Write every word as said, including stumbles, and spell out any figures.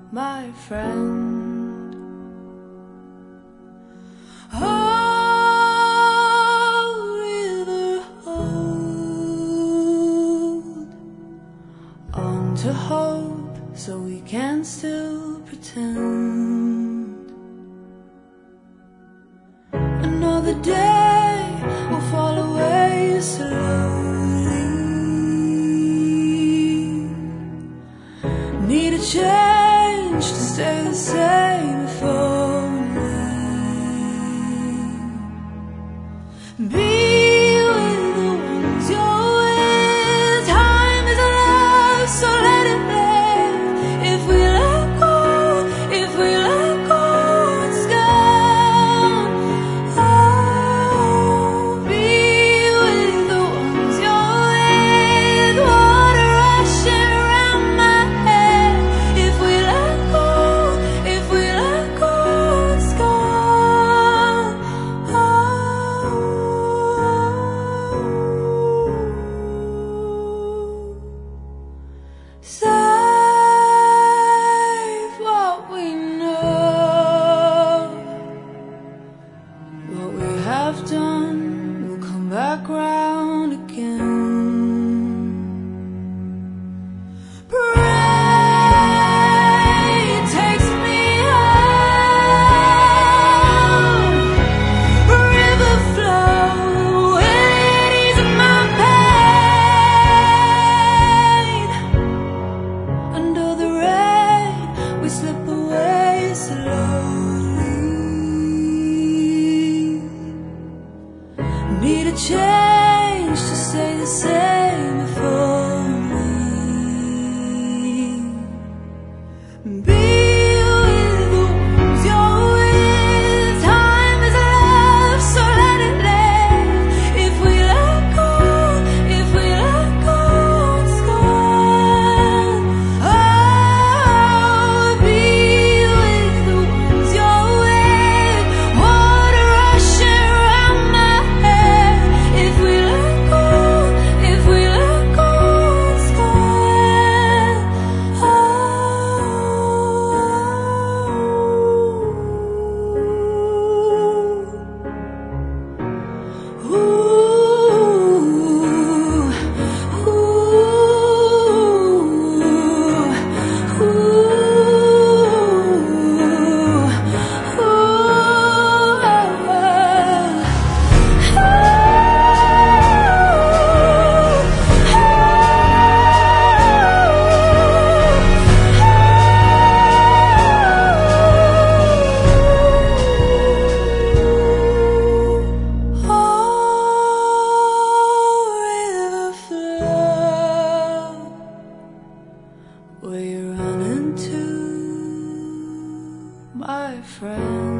my friend. Oh, river, hold on to hope so we can still pretend. Another day will fall away slowly. Need a change to stay the same if only. Be with the ones you're with. Time is a love, so let it live. If we let go, if we let go, it's gone. Oh, be with the ones you're with. Water rushing around my head. If we let go, if we let go, it's gone. Oh, save what we know. What we have done will come back round again. Pray it takes me home. River flow, will it ease my pain? Under the rain, we slip away slowly. Need a change to stay the same if only. Be with the ones you're with. Time is a love, so let it live. If we let go, if we let go, it's gone. Oh, be with the ones you're with. Water rushing around my head. If we let go, if we let go, it's gone. Oh, ooh, ooh, river flow, where you run into, my friend.